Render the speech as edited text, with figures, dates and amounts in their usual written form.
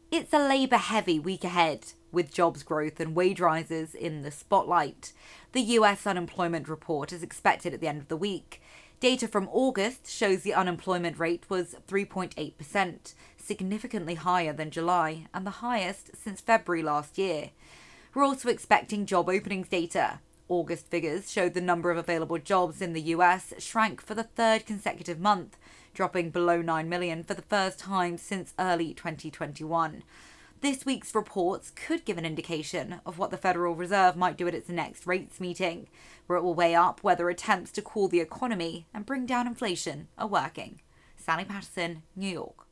It's a labour-heavy week ahead, with jobs growth and wage rises in the spotlight. The US unemployment report is expected at the end of the week. Data from August shows the unemployment rate was 3.8%, significantly higher than July and the highest since February last year. We're also expecting job openings data. August figures showed the number of available jobs in the US shrank for the third consecutive month, dropping below 9 million for the first time since early 2021. This week's reports could give an indication of what the Federal Reserve might do at its next rates meeting, where it will weigh up whether attempts to cool the economy and bring down inflation are working. Sally Patterson, New York.